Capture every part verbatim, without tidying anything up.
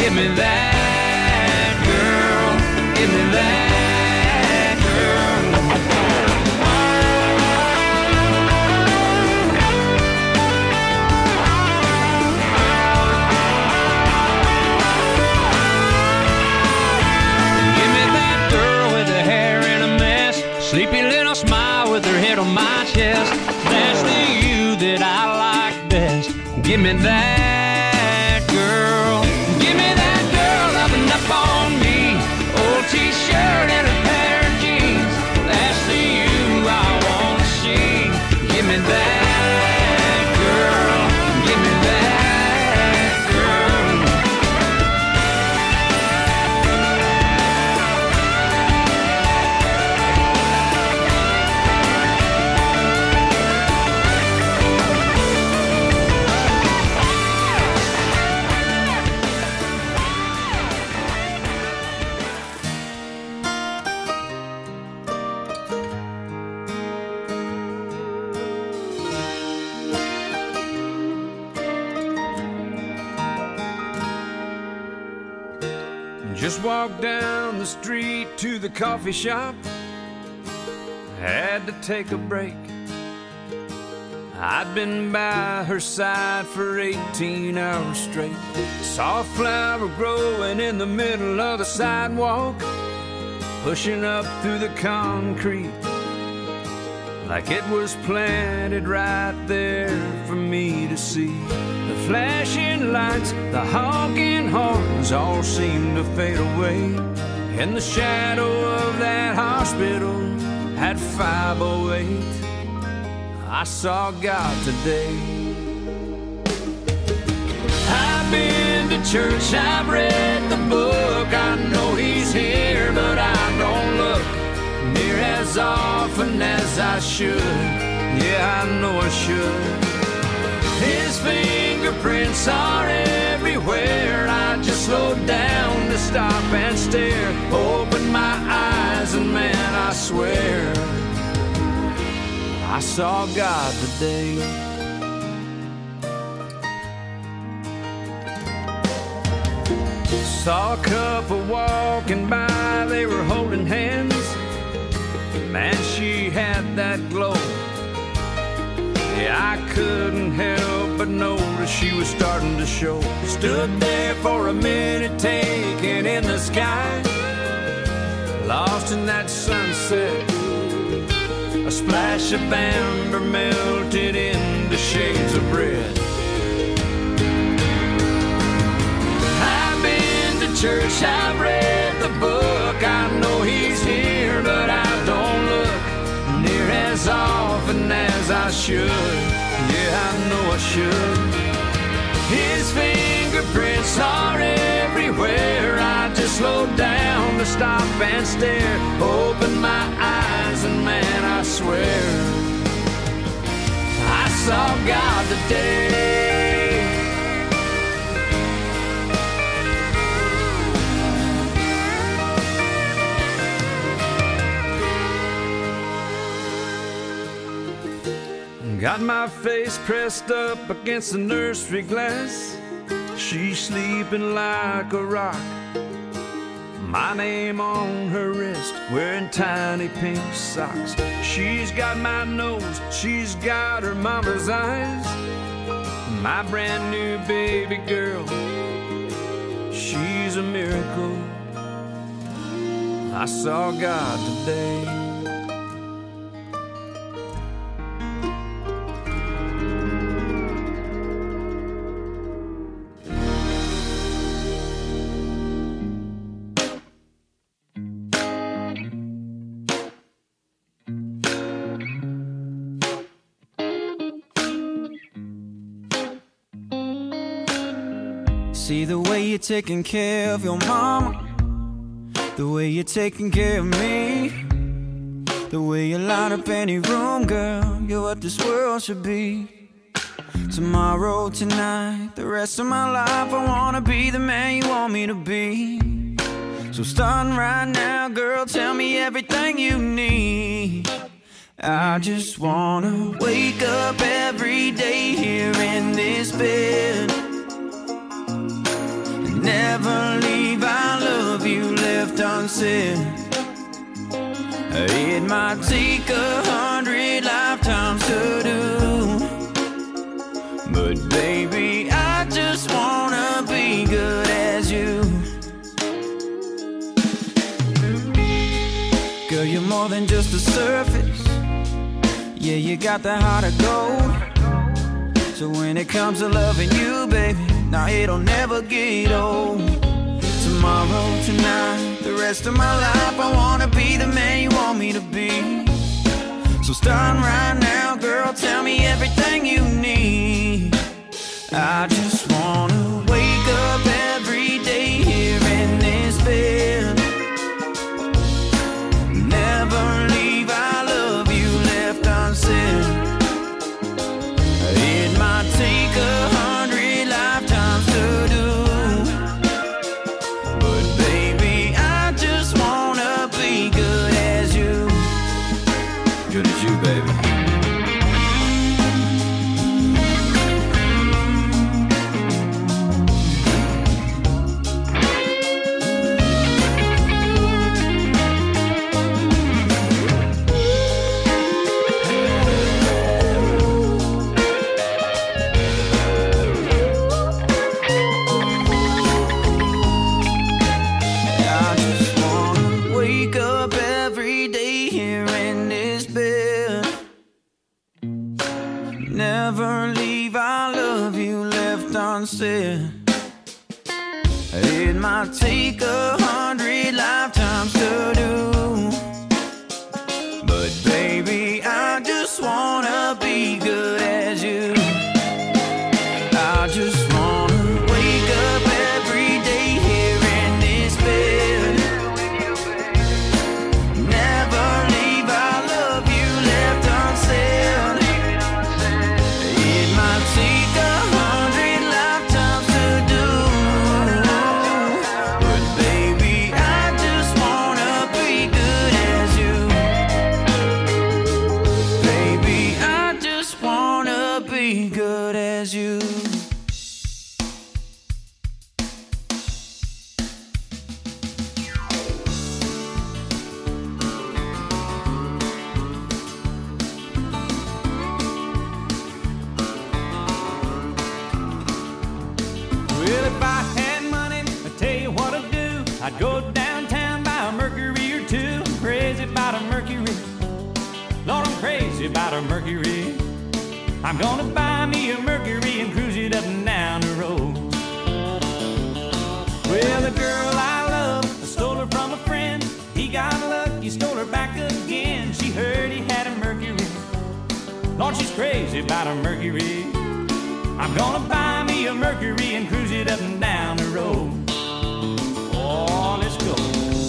Give me that, girl. Give me that, girl. Give me that girl with her hair in a mess, sleepy little smile with her head on my chest. That's the you that I like best. Give me that girl. Give me that girl loving up on me. Old t-shirt and a pair of jeans. That's the you I wanna see. Give me that girl. Give me that girl. Just walked down the street to the coffee shop. Had to take a break. I'd been by her side for eighteen hours straight. Saw a flower growing in the middle of the sidewalk, pushing up through the concrete like it was planted right there for me to see. The flashing lights, the honking horns all seemed to fade away. In the shadow of that hospital at five oh eight, I saw God today. I've been to church, I've read the book, I know he's here, but I don't look near as often as I should. Yeah, I know I should. His fingerprints are everywhere. I just slowed down to stop and stare. Opened my eyes and man, I swear I saw God today. Saw a couple walking by, they were holding hands. Man, she had that glow. Yeah, I couldn't help but notice she was starting to show. Stood there for a minute, taking in the sky, lost in that sunset. A splash of amber melted into shades of red. I've been to church, I've read the book, I know he's here, but I don't look near as often as I should. Yeah, I know I should. His fingerprints are everywhere. I just slowed down to stop and stare. Opened my eyes and man, I swear I saw God today. Got my face pressed up against the nursery glass. She's sleeping like a rock. My name on her wrist, wearing tiny pink socks. She's got my nose, she's got her mama's eyes. My brand new baby girl, she's a miracle. I saw God today. See the way you're taking care of your mama, the way you're taking care of me, the way you light up any room, girl, you're what this world should be. Tomorrow, tonight, the rest of my life, I wanna be the man you want me to be. So starting right now, girl, tell me everything you need. I just wanna wake up every day here in this bed, Never leave, I love you left unsaid. It might take a hundred lifetimes to do, but baby, I just wanna be good as you. Girl, you're more than just the surface. Yeah, you got the heart of gold. So when it comes to loving you, baby, now it'll never get old. Tomorrow, tonight, the rest of my life, I wanna be the man you want me to be. So start right now, girl, tell me everything you need. I just wanna wake up every day here in this bed. Never leave, I love you left unsaid. It might take a hundred lifetimes to do, but baby, I just wanna be good as you. Good as you, baby. Never leave, I love you left unsaid. It might take a hundred lifetimes to do, but baby, I just wanna be good as you. I just wanna wake up every day here in this bed. Never leave, I love you left unsaid. Take a hundred lifetimes to do, but baby, I just wanna be good as you. Baby, I just wanna be good as you. I'd go downtown, buy a Mercury or two. I'm crazy about a Mercury. Lord, I'm crazy about a Mercury. I'm gonna buy me a Mercury and cruise it up and down the road. Well, the girl I love, I stole her from a friend. He got lucky, stole her back again. She heard he had a Mercury. Lord, she's crazy about a Mercury. I'm gonna buy me a Mercury and cruise it up and down the road. Oh, let's go.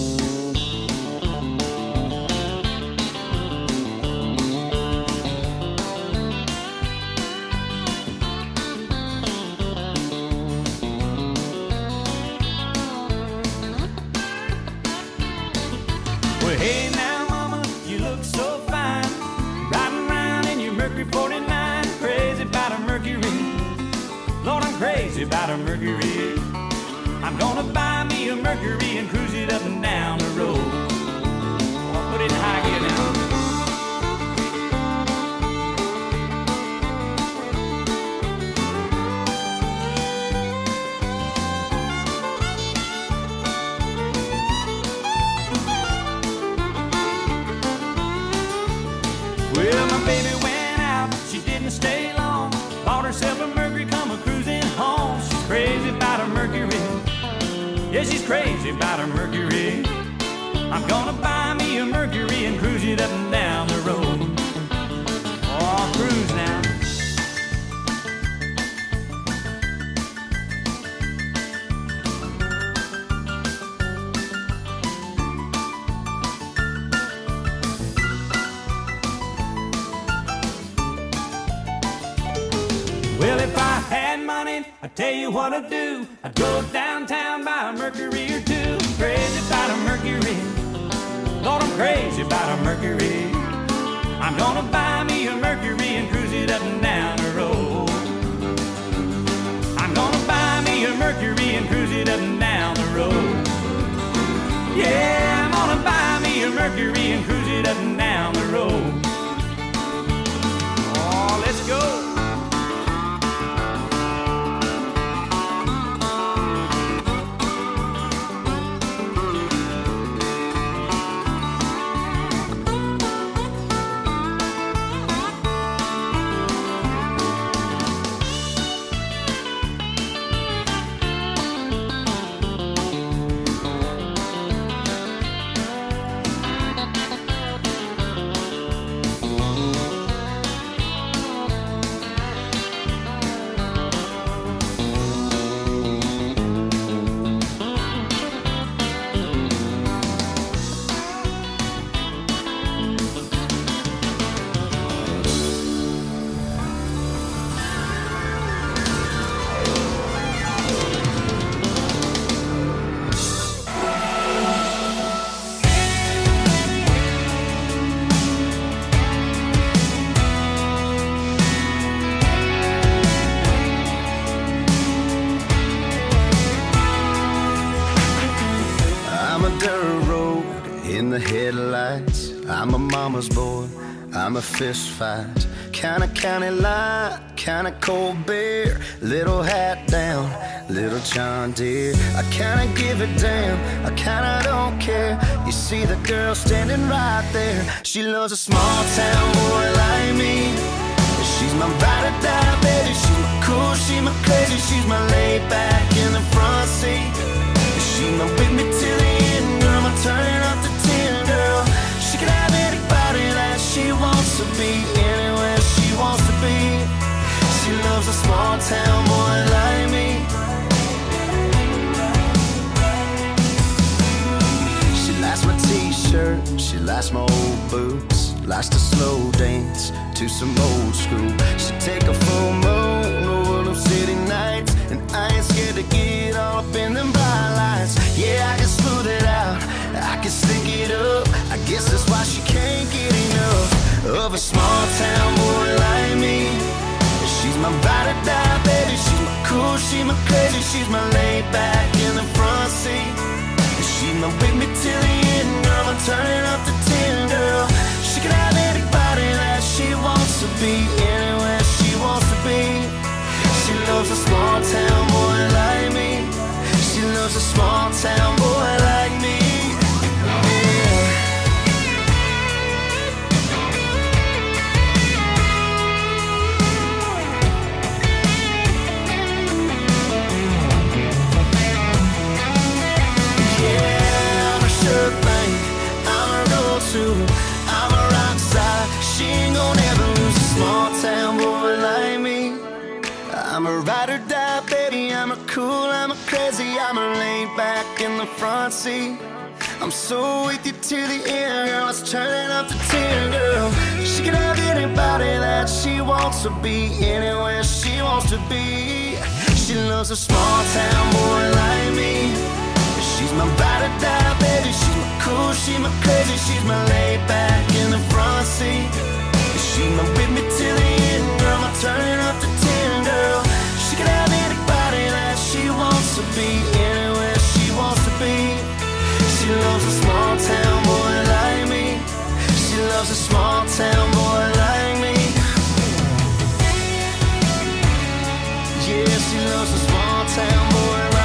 Well, hey now, mama, you look so fine. Riding around in your Mercury forty-nine. Crazy about a Mercury. Lord, I'm crazy about a Mercury. I'm gonna buy me a Mercury and cruise it up and down the road. I'll put it in high gear now. Well, my baby went out, she didn't stay long. Bought herself a Mercury, come a cruising home. She's crazy about a Mercury. Yeah, she's crazy about her Mercury. I'm gonna buy me a Mercury and cruise it up and down the road. Oh, cruise now. Well, if I had money, I'd tell you what I'd do. I'd go downtown, buy a Mercury or two. Crazy about a Mercury. Lord, I'm crazy about a Mercury. I'm gonna buy me a Mercury and cruise it up and down the road. I'm gonna buy me a Mercury and cruise it up and the headlights. I'm a mama's boy, I'm a fist fight. Kinda county line, kinda cold beer. Little hat down, little John Deere. I kinda give a damn, I kinda don't care. You see the girl standing right there. She loves a small town boy like me. She's my ride or die, baby. She's my cool, she's my crazy. She's my laid back in the front seat. She's my with me till the end, girl. I'm turning up the ten, girl. She can have anybody that she wants to be, anywhere she wants to be. She loves a small town boy like me. She likes my t-shirt, she likes my old boots. Likes to slow dance to some old school. She take a full moon over them city nights, and I ain't scared to get all up in them bright lights. Yeah, I can smooth it out, I can stick it up. I guess that's why she can't get enough of a small town boy like me. She's my ride or die, baby. She's my cool, she's my crazy. She's my laid back in the front seat. She's my with me till the end, girl. I'm turning up the ten, girl. She can have anybody that she wants to be, anywhere she wants to be. She loves a small town boy like me. She loves a small town boy like me. I'm a rock star, she ain't gonna ever lose a small town boy like me. I'm a ride or die, baby, I'm a cool, I'm a crazy. I'm a laid back in the front seat. I'm so with you to the end, girl. Let's turn it up to ten, girl. She can have anybody that she wants to be, anywhere she wants to be. She loves a small town boy like me. She's my ride or die, baby. She's my cool, she's my crazy. She's my laid back in the front seat. She's my with me till the end, girl. I'm turning up the ten, girl. She can have anybody that she wants to be, anywhere she wants to be. She loves a small town boy like me. She loves a small town boy like me. Yeah, she loves a small town boy like me.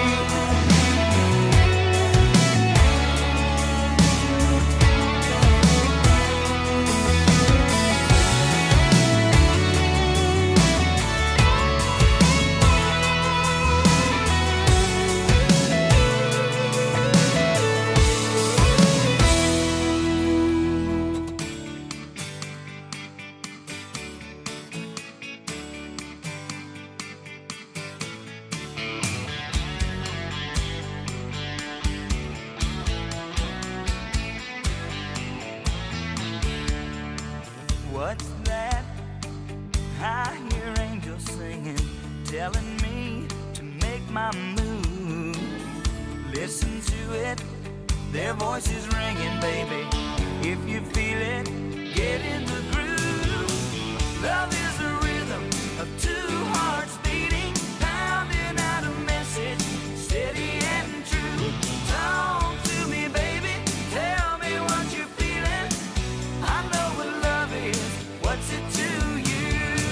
What's that? I hear angels singing, telling me to make my move. Listen to it, their voices ringing, baby. If you feel it, get in the groove. Love is the rhythm of two hearts beating, pounding out a message, steady and true. Talk to me, baby, tell me what you're feeling. I know what love is, what's it to you?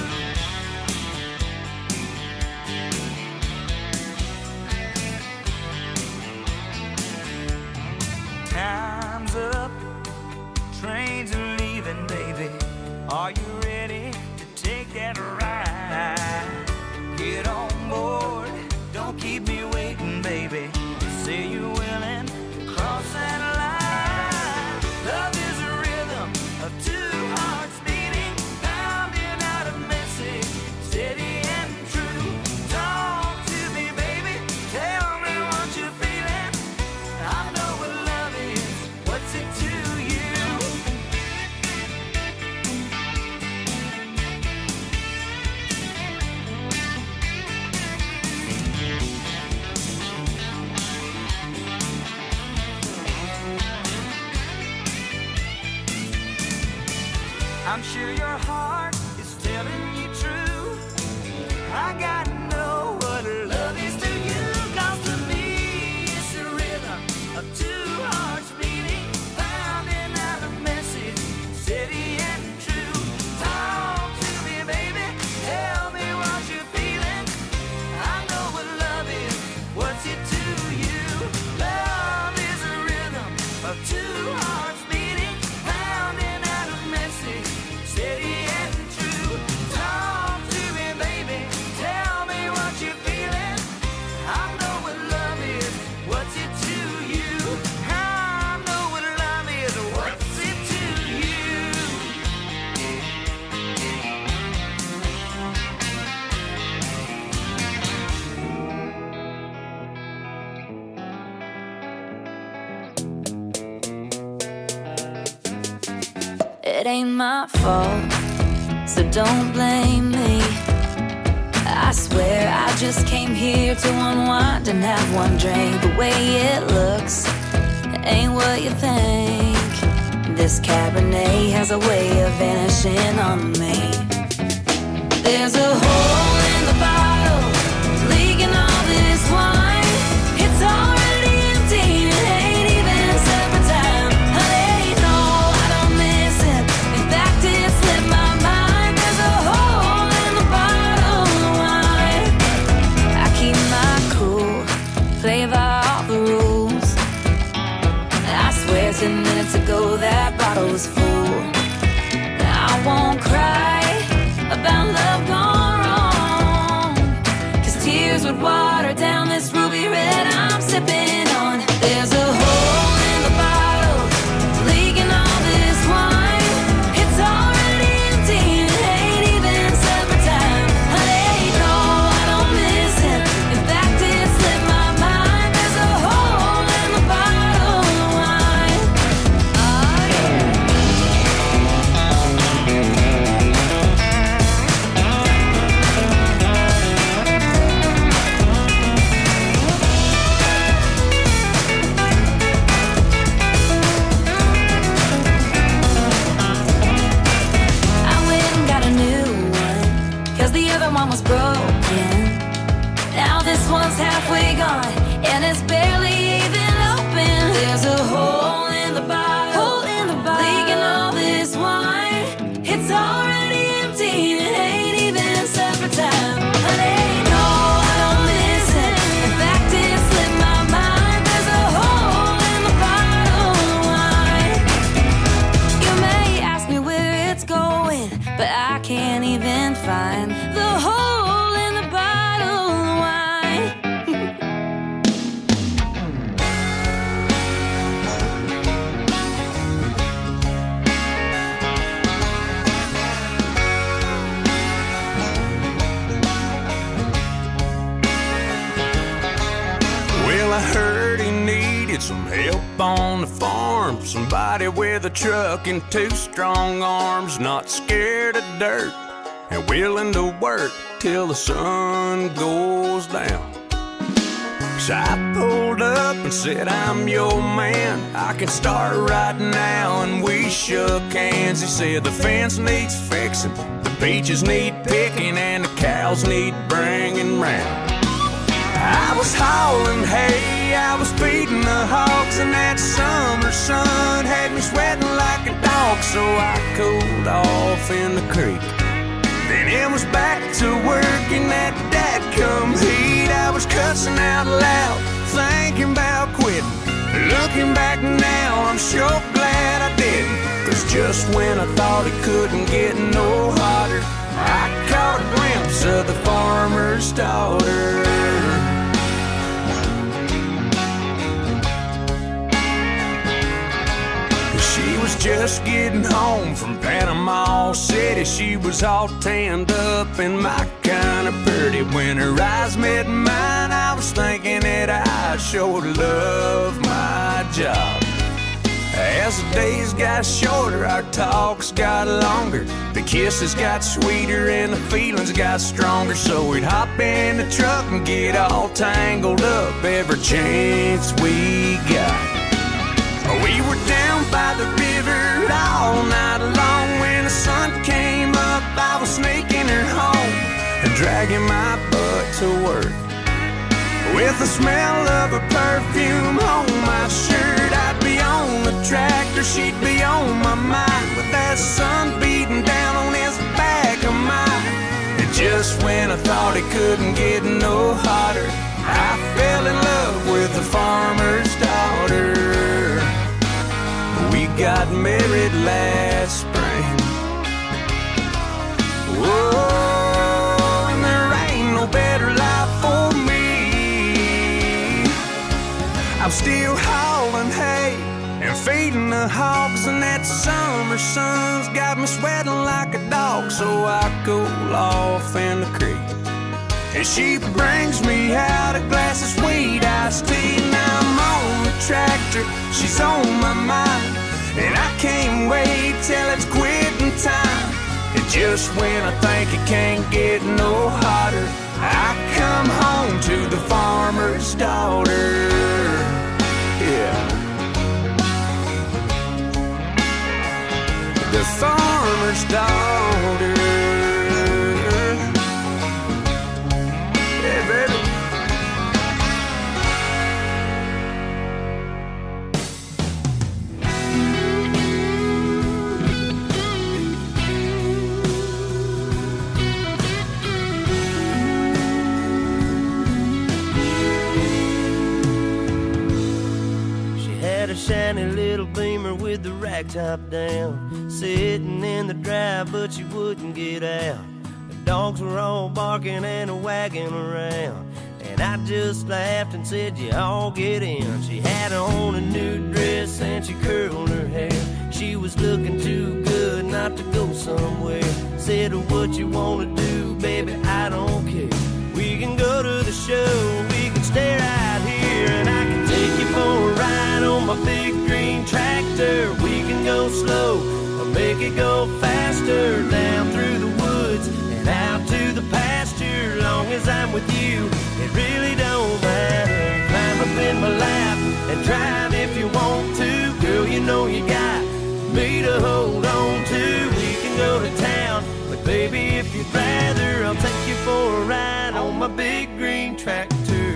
Time's up, trains are leaving, baby. Are you ready to take that ride? Get on board, don't keep me waiting, baby. Say you're willing to cross that line. Love is a rhythm of two hearts beating, pounding out a message, steady and true. Talk to me, baby, tell me what you're feeling. I know what love is, what's it to you? I'm sure your heart is telling you true. I gotta know what love is to you. 'Cause to me it's the rhythm of two hearts beating, what's it to you? Love is a rhythm of two hearts beating, pounding out a message, steady and true. Talk to me, baby, tell me what you're feeling. I know what love is, what's it to you? I know what love is, what's it to you? It ain't my fault, so don't blame me. I swear I just came here to unwind and have one drink. The way it looks ain't what you think. This Cabernet has a way of vanishing on me. There's a hole in the bottle, leaking all this wine. It's already empty, it ain't even supper time. Honey, no, I don't miss it. In fact, it slipped my mind. There's a hole in the bottle of wine. I keep my cool, play by all the rules. I swear ten minutes ago that bottle was full. I won't cry about love gone wrong, 'cause tears would water down this ruby red I'm sipping on. There's a hole in the bottle, leaking all this wine. It's already empty, it ain't even supper time. Honey, no, I don't miss it. In fact, it slipped my mind. There's a hole in the bottle of wine. Oh yeah. I went and got a new one, 'cause the other one was broken. Now this one's halfway gone, and it's barely even open. There's a hole in the bottle, hole in the bottle, leaking all this wine. It's already empty, it ain't even supper time. Honey, no, I don't miss it. In fact, it slipped my mind. There's a hole in the bottle of wine. You may ask me where it's going, but I can't even find the hole in the bottle of wine. Well, I heard he needed some help on the farm. Somebody with a truck and two strong arms, not scared of dirt and willing to work till the sun goes down. So I pulled up and said, I'm your man, I can start right now. And we shook hands. He said the fence needs fixing, the peaches need picking, and the cows need bringing round. I was hauling hay, I was feeding the hogs, and that summer sun had me sweating like a dog. So I cooled off in the creek, then it was back to work in that dadgum heat. I was cussing out loud, thinking about quitting. Looking back now, I'm sure glad I didn't, 'cause just when I thought it couldn't get no hotter, I caught a glimpse of the farmer's daughter. She was just getting home from Panama City. She was all tanned up and my kind of pretty. When her eyes met mine, I was thinking that I sure love my job. As the days got shorter, our talks got longer. The kisses got sweeter and the feelings got stronger. So we'd hop in the truck and get all tangled up every chance we got. We were down by the river all night long. When the sun came up, I was sneaking her home and dragging my butt to work. With the smell of her perfume on my shirt, I'd be on the tractor, she'd be on my mind, with that sun beating down on his back of mine. And just when I thought it couldn't get no hotter, I fell in love with the farmer's daughter. We got married last spring. Whoa, and there ain't no better life for me. I'm still hauling hay and feeding the hogs, and that summer sun's got me sweating like a dog. So I cool off in the creek, and she brings me out a glass of sweet iced tea. Now I'm on the tractor, she's on my mind, and I can't wait till it's quitting time. And just when I think it can't get no hotter, I come home to the farmer's daughter. Yeah, the farmer's daughter. Yeah, baby. A shiny little Beamer with the rack top down, sitting in the drive, but she wouldn't get out. The dogs were all barking and a wagging around, and I just laughed and said, you all get in. She had on a new dress and she curled her hair. She was looking too good not to go somewhere. Said, what you wanna do, baby, I don't care. We can go to the show, we can stay right here, and I can take you for a ride on my big green tractor. We can go slow or make it go faster, down through the woods and out to the pasture. Long as I'm with you, it really don't matter. Climb up in my lap and drive if you want to. Girl, you know you got me to hold on to. We can go to town, but baby, if you'd rather, I'll take you for a ride on my big green tractor.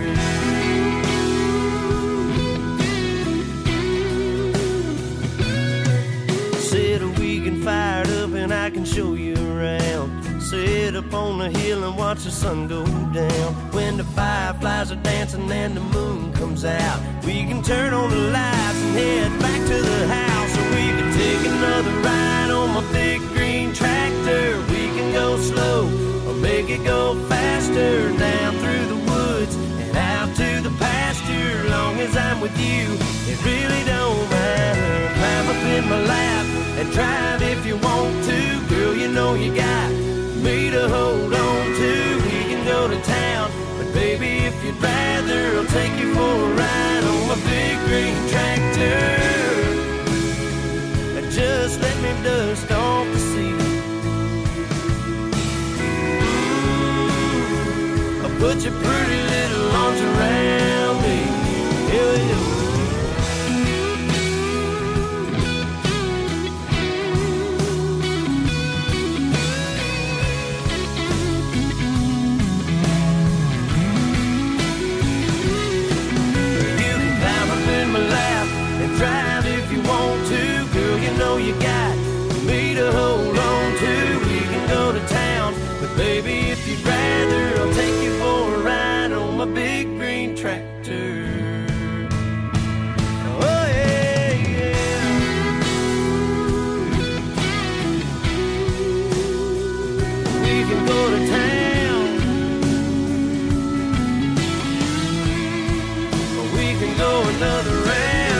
Fired up and I can show you around. Sit up on the hill and watch the sun go down. When the fireflies are dancing and the moon comes out, we can turn on the lights and head back to the house. Or we can take another ride on my big green tractor. We can go slow or make it go faster, down through the woods and out to the pasture. Long as I'm with you, it really don't matter. Climb up in my lap and drive if you want to. Girl, you know you got me to hold on to. We can go to town, but baby, if you'd rather, I'll take you for a ride on my big green tractor. Just let me dust off the seat. Ooh, I'll put your pretty little arms around me. Yeah, yeah. Drive if you want to, girl, you know you got me to hold on to. We can go to town, but baby, if you'd rather, I'll take you for a ride on my big green tractor. Oh yeah, yeah. We can go to town, or we can go another round.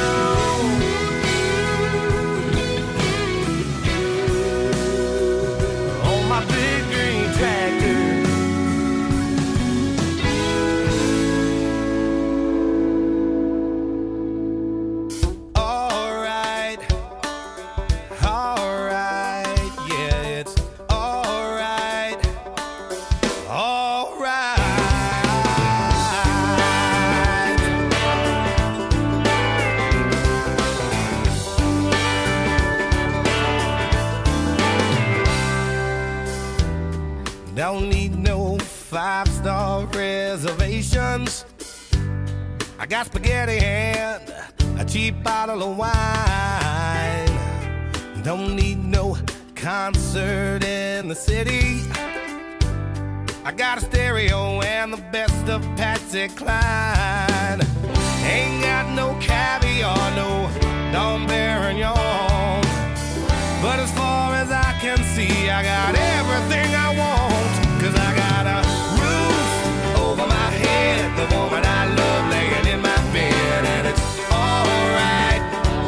Don't need no five-star reservations. I got spaghetti and a cheap bottle of wine. Don't need no concert in the city. I got a stereo and the best of Patsy Cline. Ain't got no caviar, no Dom Perignon. But as far as I can see, I got everything I want. Cause I got a roof over my head, the woman I love laying in my bed. And it's alright,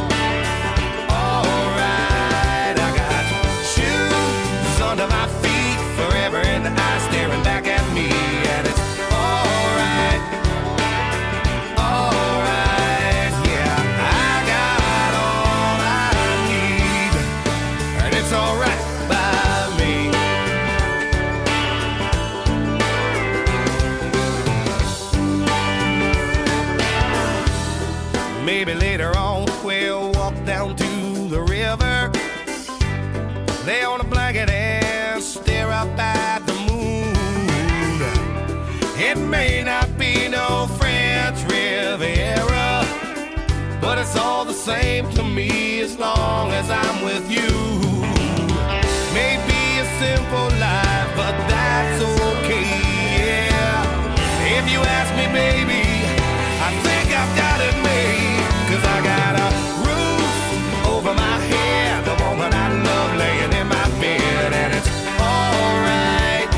alright. I got shoes under my feet, forever in the eyes staring back at me. And it's alright, alright. Yeah, I got all I need, and it's alright by me. Maybe later on we'll walk down to the river, lay on a blanket and stare up at the moon. It may not be no French Riviera, but it's all the same to me as long as I'm with you. Maybe a simple life, but that's okay, yeah. If you ask me, baby, I think I've got it made. Cause I got a roof over my head, the woman I love laying in my bed. And it's alright,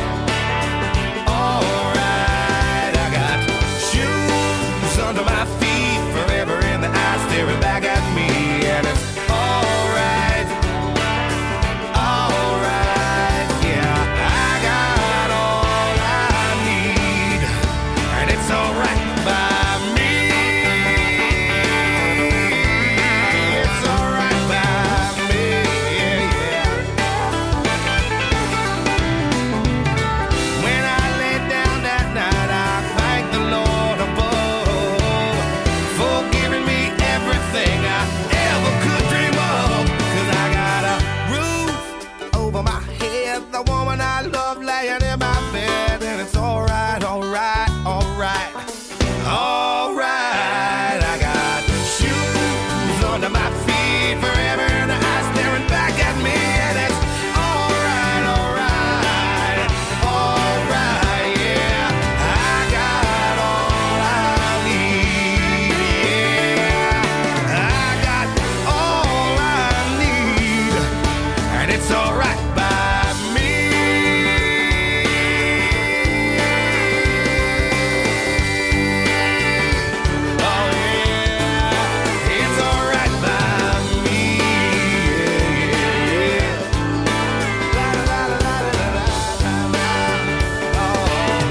alright. I got shoes under my feet, forever in the eyes staring back at me. And it's alright, alright. Yeah, I got all I need, and it's alright by me. It's alright by me, yeah, yeah. When I lay down that night, I thank the Lord above for giving me everything I ever could dream of. Cause I got a roof over my head, the woman I love laying in my bed. And it's alright, alright, alright, alright. I got shoes under my feet, forever in the eyes staring back at me. And it's alright, alright, alright, yeah. I got all I need, yeah. I got all I need, and it's alright by me. Oh yeah, it's alright by me, yeah, yeah, yeah. La la la la la la la la. Oh.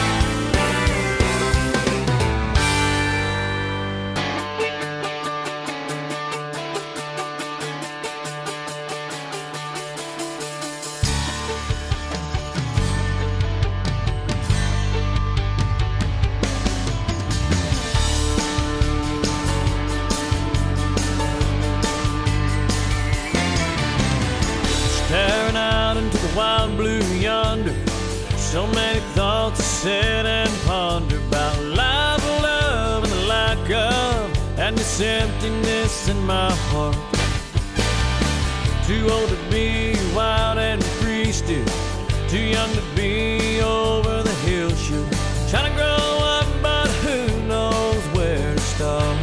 Staring out into the wild blue yonder, so many thoughts to sit and ponder about life, love, and the lack of, and this emptiness in my heart. Too old to be wild and free still, too young to be over the hill shoot. Trying to grow up, but who knows where to start.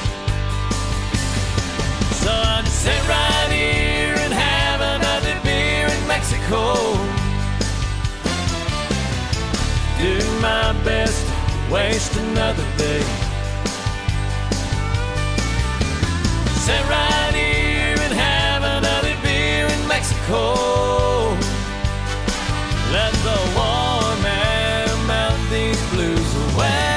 So I just sit right here and have another beer in Mexico. Do my best to waste another day. Sit right here and have another beer in Mexico. Let the warm air melt these blues away.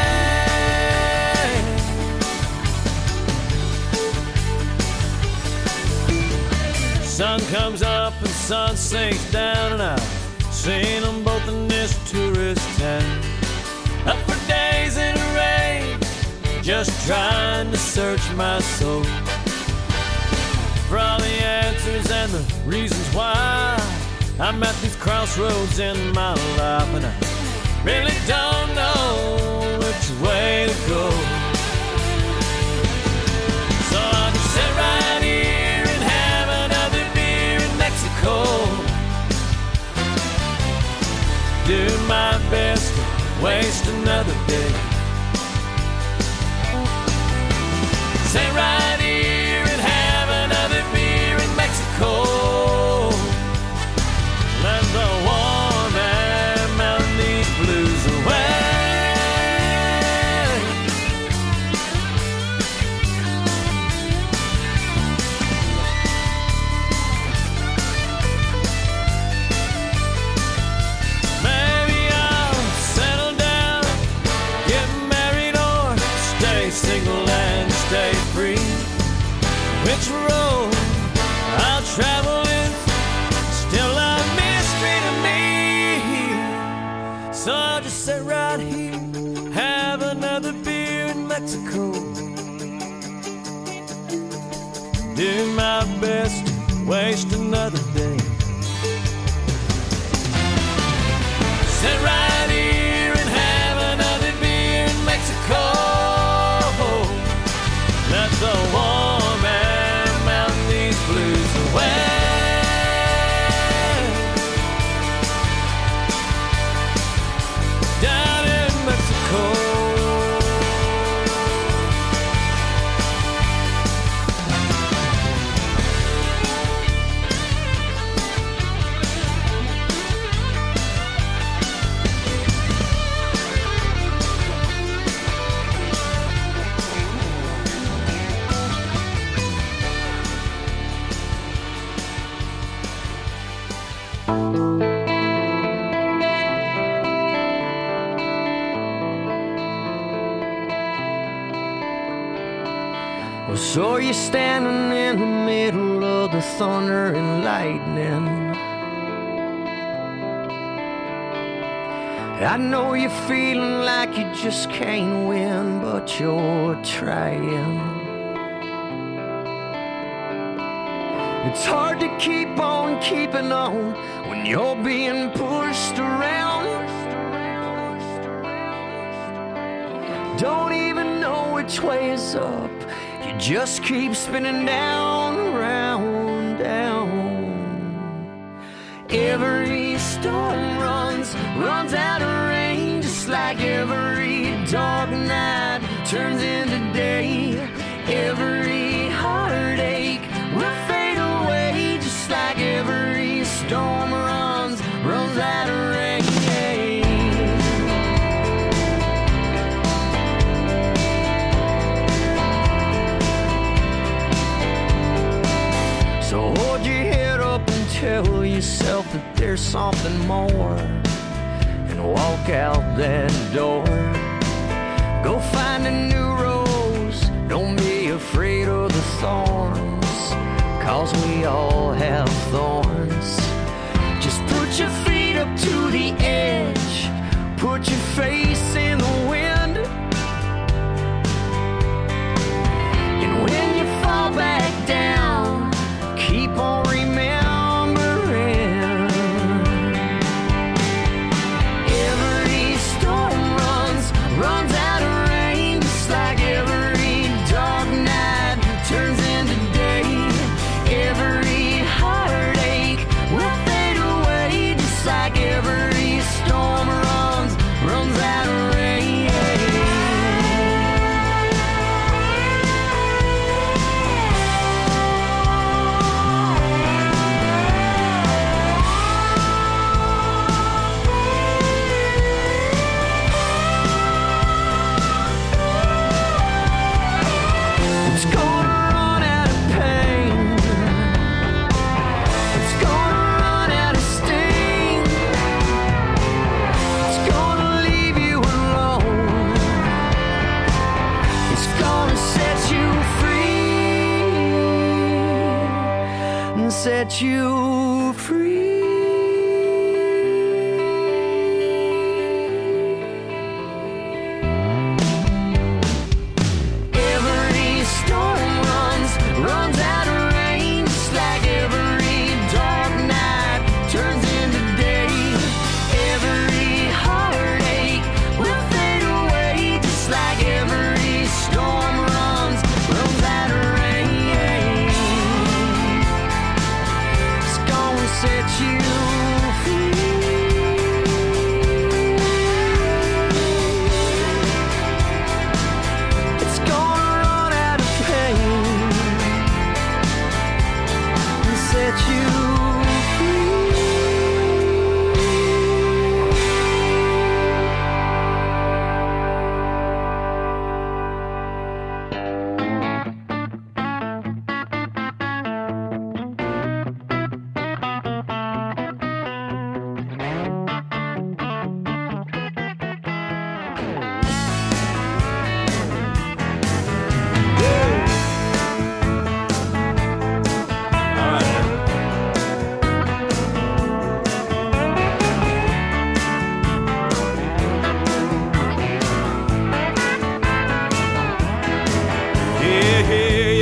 Sun comes up and sun sinks down, and I've seen them both in this tourist town. Up for days in the rain, just trying to search my soul for all the answers and the reasons why I'm at these crossroads in my life, and I really don't know which way to go. So I can sit right here and have another beer in Mexico. Do my best waste another day. Sit right here and have another beer in Mexico. Let the warm air melt these blues away. Maybe I'll settle down, get married, or stay single and stay free. Which road I'll travel is still a mystery to me. So I'll just sit right here, have another beer in Mexico. Do my best to waste another day. Sit right here and have another beer in Mexico. Let the warm air melt these blues away. Down in Mexico. So you're standing in the middle of the thunder and lightning. I know you're feeling like you just can't win, but you're trying. It's hard to keep on keeping on when you're being pushed around. Don't even know which way is up. You just keep spinning down, round, down. Every storm runs, runs out of rain, just like every dark night turns into day. Every heartache will fade away, just like every storm runs, runs out of rain. So hold your head up and tell yourself that there's something more, and walk out that door. Go find a new rose, don't be afraid of the thorns, cause we all have thorns. Just put your feet up to the edge, put your face in the wind, and when you fall back down, keep on remembering. Every storm runs, runs out of rain, just like every dark night turns into day. Every heartache will fade away, just like every storm runs, runs out of rain. Set you free. Every storm runs, runs out of rain, just like every dark night turns into day. Every heartache will fade away, just like every storm runs, runs out of rain. Set you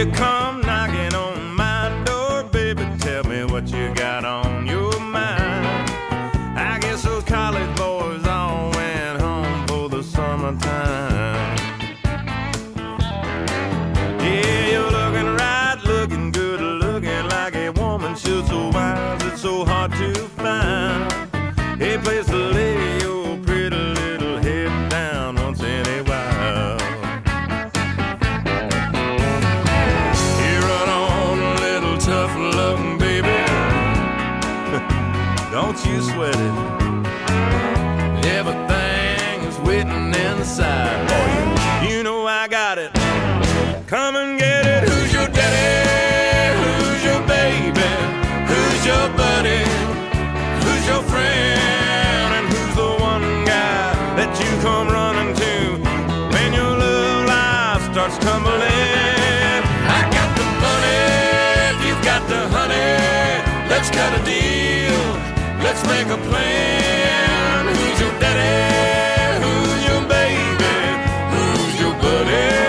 you come knocking on my door, baby, tell me what you got on your mind. I guess those college boys all went home for the summertime. Yeah, you're looking right, looking good, looking like a woman should. So wise, it's so hard to find a place to lay your pretty little head down once in a while. You run on a little tough loving, baby. Don't you sweat it. Everything is waiting inside for you. You know I got it. Come and get it. Who's your daddy? Who's your baby? Who's your buddy? Who's your friend? And who's the one guy that you come running to when your love life starts tumbling? I got the money, you've got the honey. Let's cut a deal, let's make a plan. Who's your daddy? Who's your baby? Who's your buddy?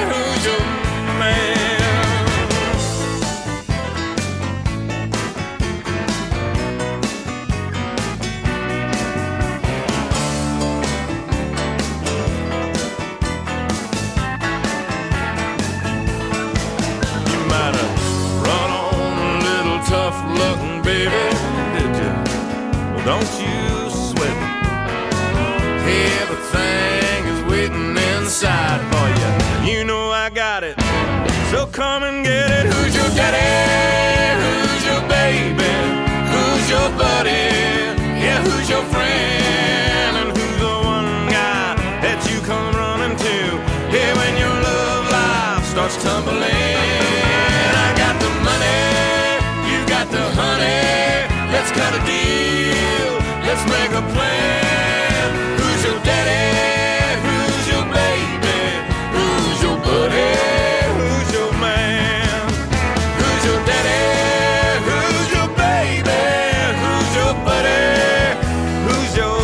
Looking, baby, did you? Well, don't you sweat it. Everything is waiting inside for you. You know I got it. So come and get it. Who's your daddy? Who's your baby? Who's your buddy? Yeah, who's your friend? And who's the one guy that you come running to? Yeah, when your love life starts tumbling. I got the money, got the honey, let's cut a deal, let's make a plan. Who's your daddy? Who's your baby? Who's your buddy? Who's your man? Who's your daddy? Who's your baby? Who's your buddy? Who's your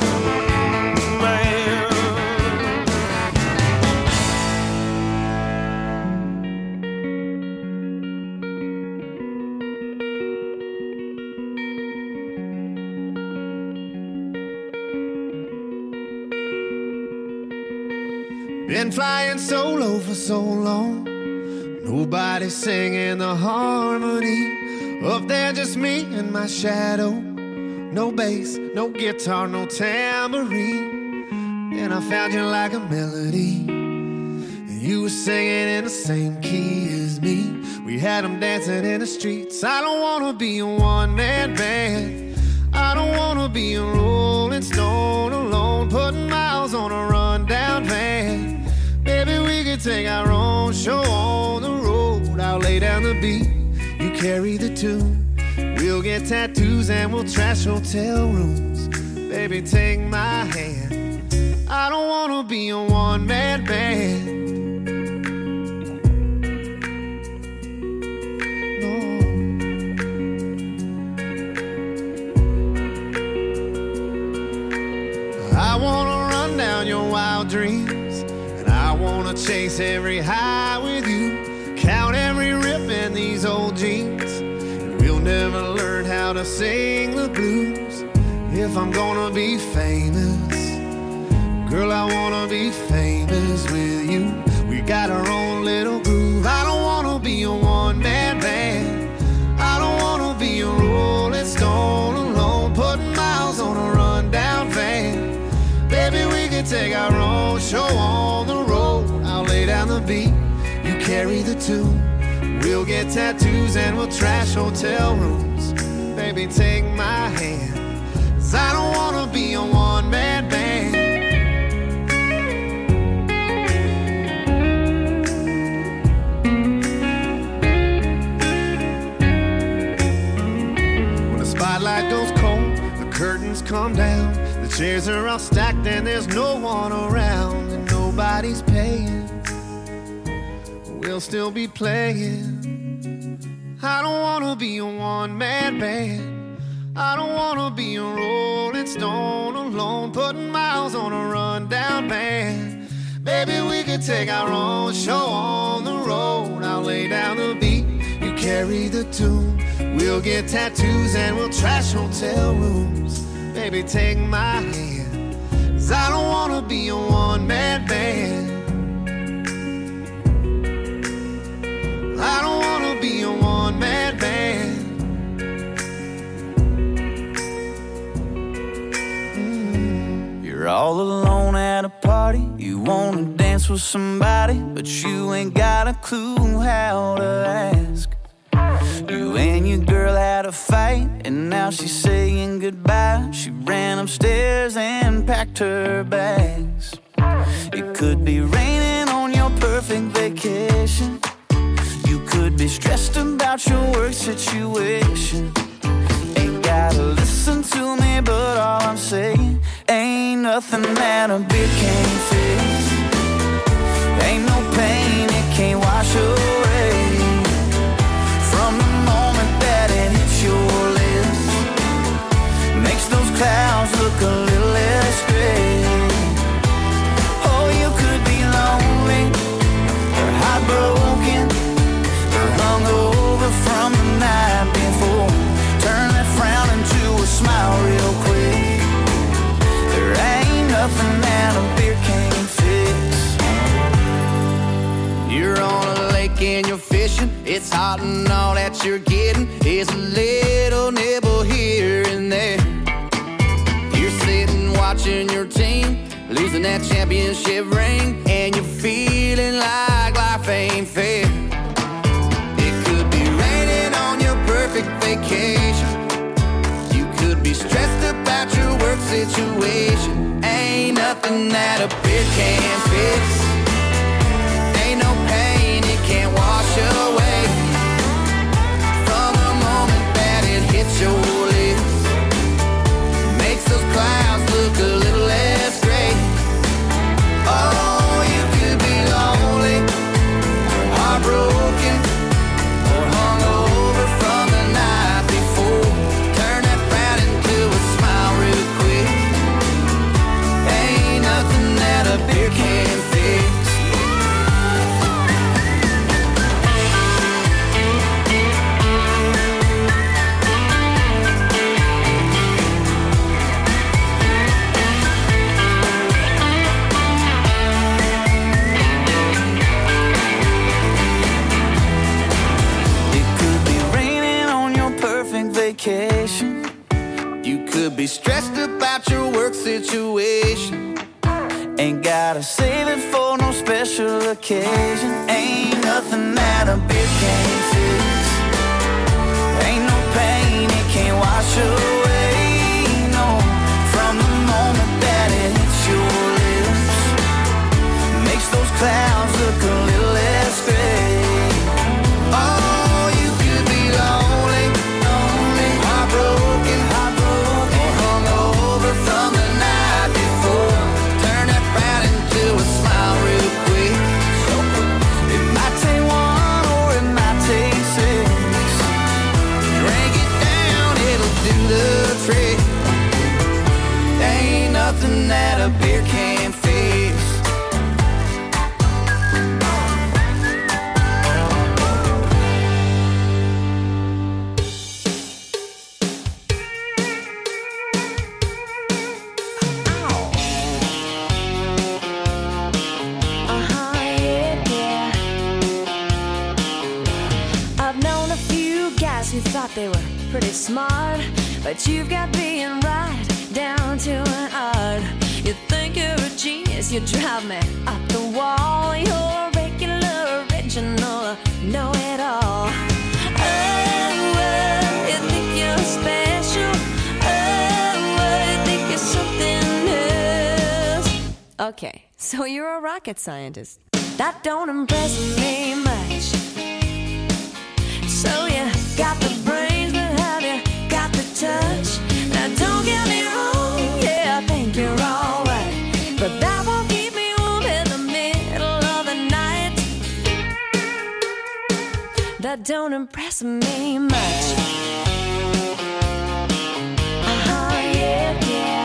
Been flying solo for so long, nobody singing the harmony. Up there just me and my shadow. No bass, no guitar, no tambourine. And I found you like a melody, and you were singing in the same key as me. We had them dancing in the streets. I don't wanna be a one-man band, I don't wanna be a rolling stone alone, putting miles on a rundown van. Baby, we could take our own show on the road. I'll lay down the beat, you carry the tune. We'll get tattoos and we'll trash hotel rooms. Baby, take my hand, I don't wanna be a one-man band. I wanna run down your wild dreams, and I wanna chase every high with you, count every rip in these old jeans, and we'll never learn how to sing the blues. If I'm gonna be famous, girl, I wanna be famous with you. We got our own little groove. I don't wanna be a one-man band, I don't wanna be a rolling stone alone, putting miles on a rundown van. Baby, we can take our own show on the road. I'll lay down the beat, you carry the tune. We'll get tattoos and we'll trash hotel rooms. Baby, take my hand, 'cause I don't wanna be a one-man band. When the spotlight goes cold, the curtains come down, the chairs are all stacked and there's no one around, and nobody's paying, we'll still be playing. I don't wanna be a one-man band, I don't wanna be a rolling stone alone, putting miles on a rundown van. Baby, we could take our own show on the road. I'll lay carry the tune. We'll get tattoos and we'll trash hotel rooms. Baby, take my hand, 'cause I don't wanna be a one-man band. I don't wanna be a one-man band. Mm. You're all alone at a party. You wanna dance with somebody, but you ain't got a clue how to ask. You and your girl had a fight, and now she's saying goodbye. She ran upstairs and packed her bags. It could be raining on your perfect vacation. You could be stressed about your work situation. Ain't gotta listen to me, but all I'm saying, ain't nothing that a beer can't fix. Ain't no pain it can't wash away. From the moment that it hits your lips, makes those clouds look a little less gray. Oh, you could be lonely or heartbroken, hung over from the night before. Turn that frown into a smile real quick. There ain't nothing that a beer can't fix. You're on a lake and you're fishing. It's hot and all that you're getting is a little nibble here and there. You're sitting watching your team losing that championship ring, and you're feeling like life ain't fair. Perfect vacation. You could be stressed about your work situation. Ain't nothing that a beer can't fix. Ain't no pain it can't wash away. From the moment that it hits your lips, makes those clouds look a little less gray. Oh, you could be lonely or heartbroken or hungover from the night before. Turn that frown into a smile real quick. Ain't nothing that a beer can't fix. Vacation. You could be stressed about your work situation. Ain't gotta save it for no special occasion. Ain't nothing that a beer can't fix. Ain't no pain it can't wash away. No, from the moment that it hits your lips, makes those clouds look a little less gray. Oh, you could be lonely, heartbroken, heartbroken, or hungover from the night before. Turn that frown into a smile real quick. It might take one or it might take six. Drink it down, it'll do the trick. Ain't nothing that a beer can't fix. Who thought they were pretty smart, but you've got being right down to an art. You think you're a genius, you drive me up the wall. You're a regular, original, know-it-all. Oh, well, you think you're special. Oh, well, you think you're something else. Okay, so you're a rocket scientist. That don't impress me much. So you got the brains, but have you got the touch? Now don't get me wrong, yeah, I think you're alright, but that won't keep me warm in the middle of the night. That don't impress me much. Uh-huh, yeah, yeah.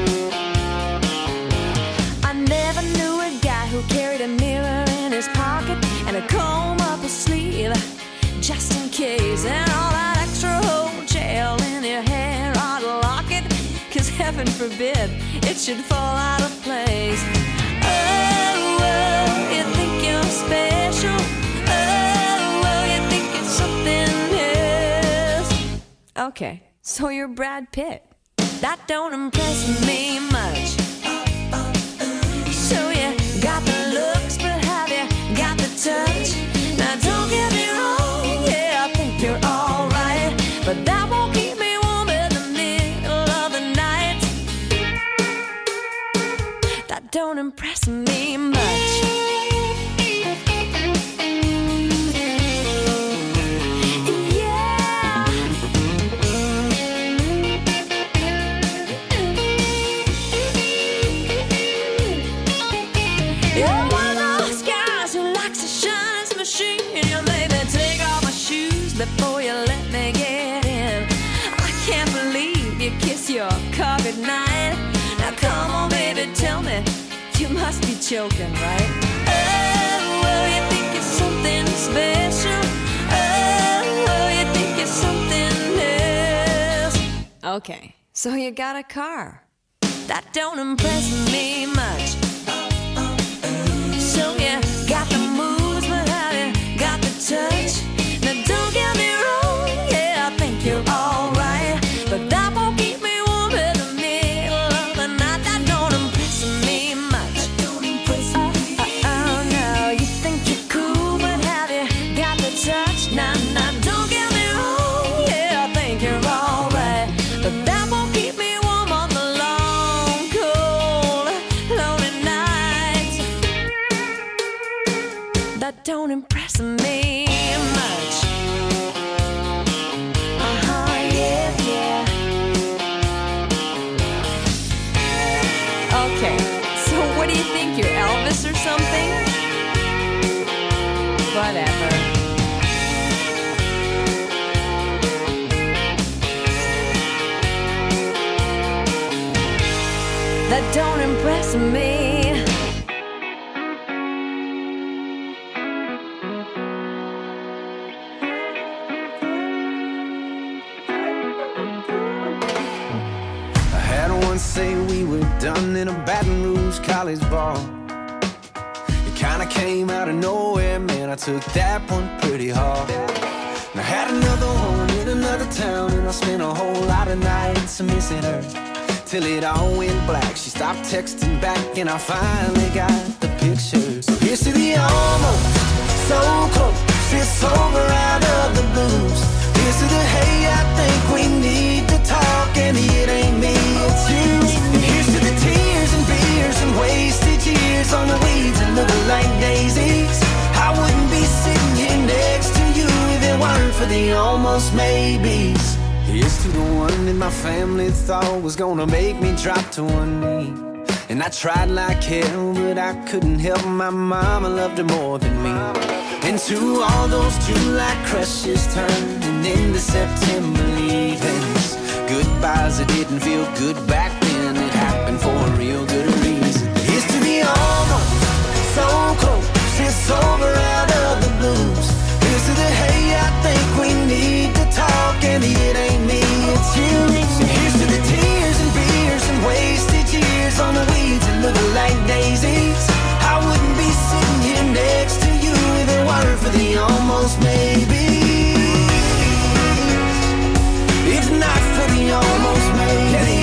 I never knew a guy who carried a mirror in his pocket and a comb up his sleeve, just in case. keys and all that extra hotel in your hair. I'd lock it, cause heaven forbid it should fall out of place. Oh, oh, you think you're special. Oh, oh, you think it's something else. Okay, so you're Brad Pitt. That don't impress me much. So you got the looks, but have you got the touch? Now don't get me wrong, yeah, I think you're alright, but that won't keep me warm in the middle of the night. That don't impress me much. Before you let me get in, I can't believe you kiss your car goodnight. Now come on, baby, tell me, you must be joking, right? Oh, oh, you think it's something special. Oh, oh, you think it's something else. Okay, so you got a car. That don't impress me much. So you got the moves, but have you got the touch? Now don't get me wrong, yeah, I think you're alright, but that won't keep me warm in the middle of the night. That don't impress me much. That don't impress me. Oh, oh, no, you think you're cool, but have you got the touch? Nah, nah, don't get me wrong, yeah, I think you're alright, but that won't keep me warm on the long, cold, lonely nights. That don't impress me much. Uh-huh, yeah, yeah. Okay, so what do you think, you're Elvis or something? Whatever. That don't impress me. Say we were done in a Baton Rouge college bar. It kinda came out of nowhere, man, I took that one pretty hard. And I had another one in another town, and I spent a whole lot of nights missing her, till it all went black. She stopped texting back, and I finally got the picture. So here's to the almost, so close, it's over out of the blues. Here's to the hey, I think we need to talk, and it ain't me, it's you. And here's to the tears and beers and wasted years on the weeds that look like daisies. I wouldn't be sitting here next to you if it weren't for the almost maybes. Here's to the one that my family thought was gonna make me drop to one knee. And I tried like hell, but I couldn't help my mama loved her more than me. And to all those July crushes turning into September leavings, goodbyes that didn't feel good back then, it happened for a real good reason. Here's to the almost, so close, it's over out of the blues. Here's to the hey, I think we need to talk, and it ain't me, it's you. And here's to the tears and beers and wasted years on the weeds that look like daisies. I wouldn't be sitting here next to you if it weren't for the almost maybe. If not for the almost maybe.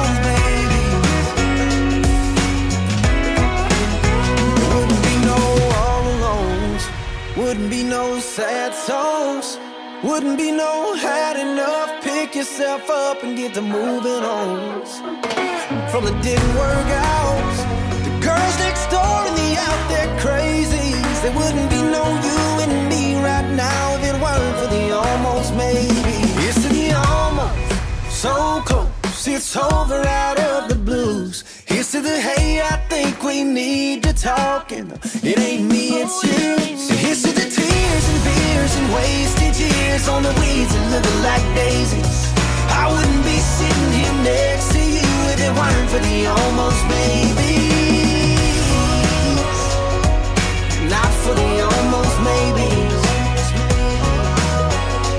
There wouldn't be no all alones, wouldn't be no sad songs, wouldn't be no had enough. Pick yourself up and get to moving on. From the didn't work out, girls next door and the out there crazies. There wouldn't be no you and me right now if it weren't for the almost maybe. It's to the almost, so close, it's over out of the blues. Here's to the hey, I think we need to talk, and it ain't me, it's you. So here's to the tears and beers and wasted years on the weeds that look like daisies. I wouldn't be sitting here next to you if it weren't for the almost maybe. Not for the almost maybes.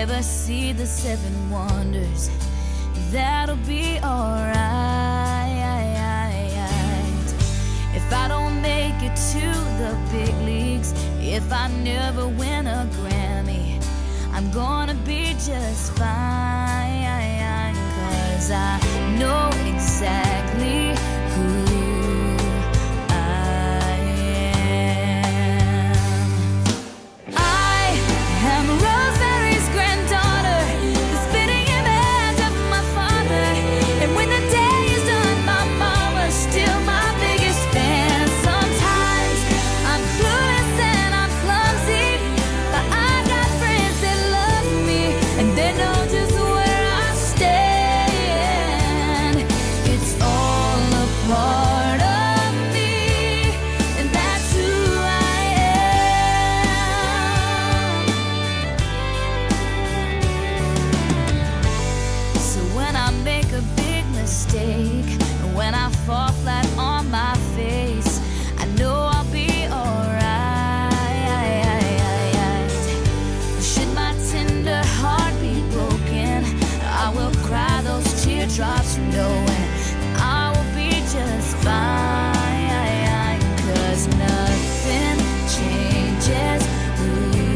never see the seven wonders, that'll be alright. If I don't make it to the big leagues, if I never win a Grammy, I'm gonna be just fine, 'cause I know exactly who I am. I am Rosemary's granddaughter, the spitting image of my father, and when the day is done, my mama's still my biggest fan. Sometimes I'm clueless and I'm clumsy, but I got friends that love me, and they know just where I stand. It's all a part of me, and that's who I am. So when I make a big mistake, when I fall flat on my face, I know I'll be alright. Should my tender heart be broken, I will cry those teardrops knowing I will be just fine, 'cause nothing changes who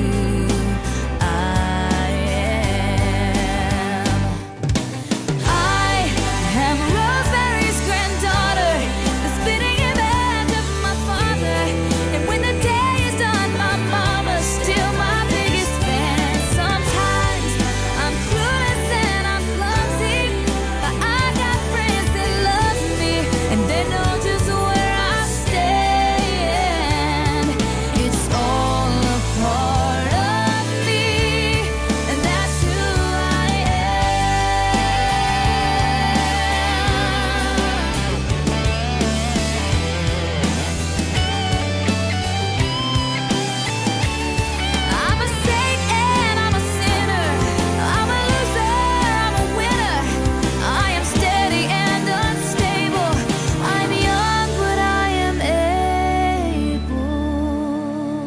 I am. I am Rosemary's granddaughter, the spitting image of my father, and when the day is done, my mama's still my biggest fan. Sometimes I'm clueless and I'm clumsy, but I got friends that love me, and they know just where I stand. It's all a part of me, and that's who I I'm a saint and I'm a sinner. I'm a loser, I'm a winner. I am steady and unstable. I'm young, but I am able.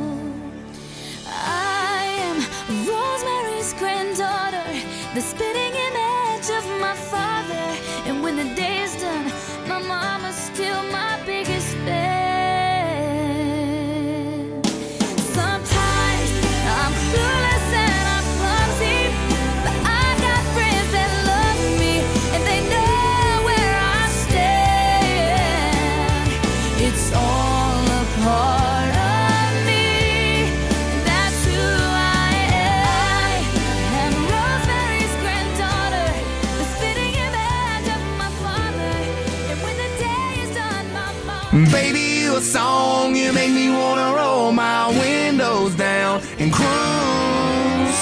I am Rosemary's granddaughter, the spitting image of my father, and when the day is done, my mama's still my biggest fan. Sometimes I'm clueless and I'm clumsy, but I got friends that love me, and they know where I stand. It's all a part of me, and that's who I am. I'm Rosemary's granddaughter, the spitting image of my father, and when the day is done, my mama. Baby, you a song, you make me wanna roll my windows down and cruise.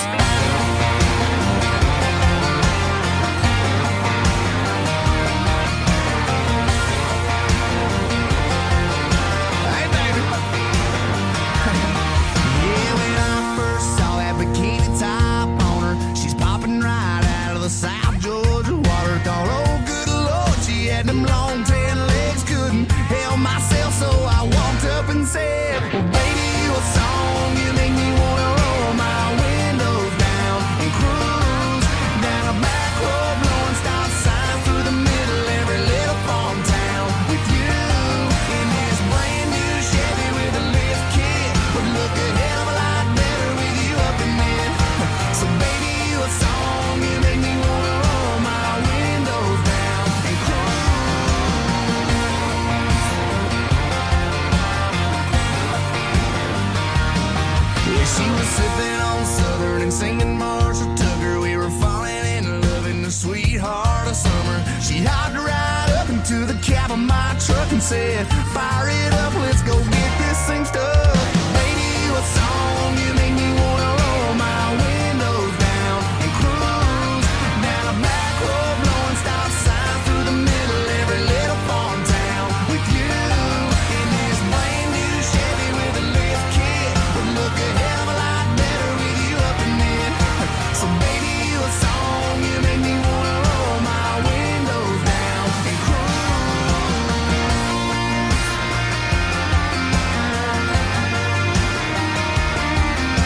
Hey, baby. Yeah, when I first saw that bikini top on her, she's popping right out of the South Georgia water. Thought, oh, good Lord, she had them long tan legs, couldn't help myself, so I walked up and said, well, baby, you a song, you make me wanna roll my windows down and cruise down a back road, blowing stop signs through the middle of every little farm town with you in this brand new Chevy with a lift kit. Would look a hell of a lot better with you up in it. So baby, you a song, you make me wanna roll my windows down and cruise. Yeah, she was sipping on Southern and singing Marshall Tucker. We were falling in love in the sweetheart of summer. She hopped right up into the cab of my truck and said, fire it up, let's go get this thing stuck. Baby, you a song, you make me wanna roll my windows down and cruise down a back road, blowing stop signs through the middle of every little farm town with you in this brand new Chevy with a lift kit. Would look a hell of a lot better with you up in it. So baby, you a song, you make me wanna roll my windows down and cruise.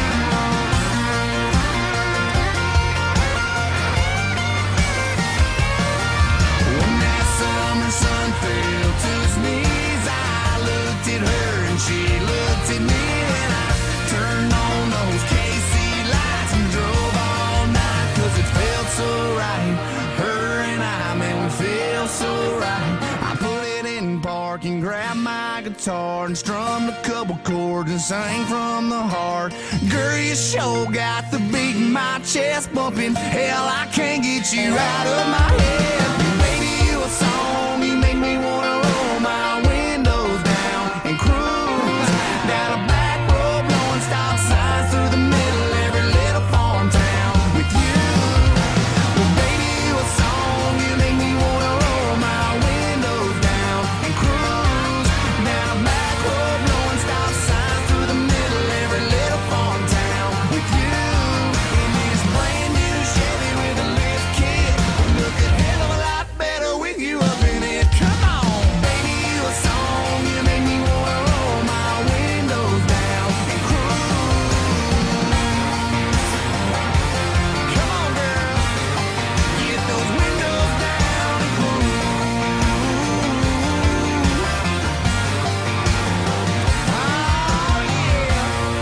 park and grabbed my guitar and strummed a couple chords and sang from the heart. Girl, you sure got the beat in my chest bumping. Hell, I can't get you out of my head. Baby, you a song, you make me wanna roll my windows down and cruise down a back road, blowing stop signs through the middle of every little farm town with you. Well, baby, you a song, you make me wanna roll my windows down and cruise down a back road, blowing stop signs through the middle of every little farm town with you. In this brand new Chevy with a lift kit, look a hell of a lot better with you up in it. Come on, baby, you a song, you make me wanna roll my windows down and cruise. Come on, girl, get those windows down and cruise. Oh, yeah.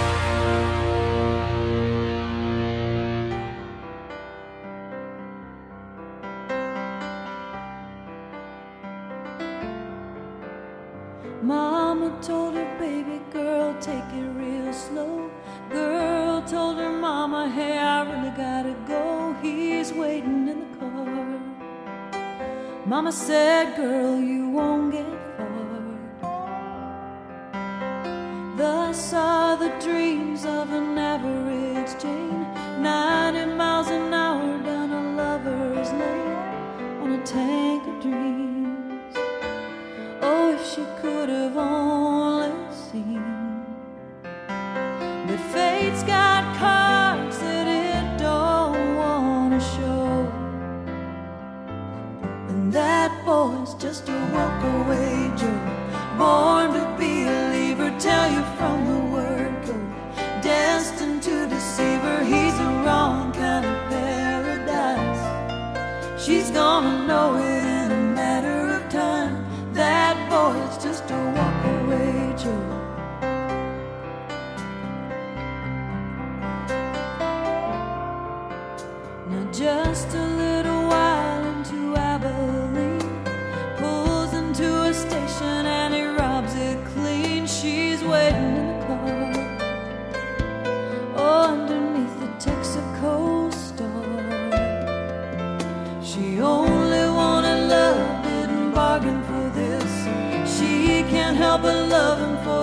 Mama told her baby girl, take it real slow. Girl told her mama, hey, I really gotta go. He's waiting in the car. Mama said, girl, you won't get far. Thus are the dreams of an average Jane, ninety miles an hour down a lover's lane on a tank of dreams. Oh, if she could have only seen that fate's got cards that it don't wanna show, and that boy's just a walk-away Joe, born to be a believer. Tell you from the word go, destined to deceive her. He's the wrong kind of paradise. She's gonna know it in a matter of time. That boy's just a walk-away Joe. Now just a little while into Abilene, pulls into a station and he robs it clean. She's waiting in the car, oh, underneath the Texaco star. She only wanted love, didn't bargain for this. She can't help but love him for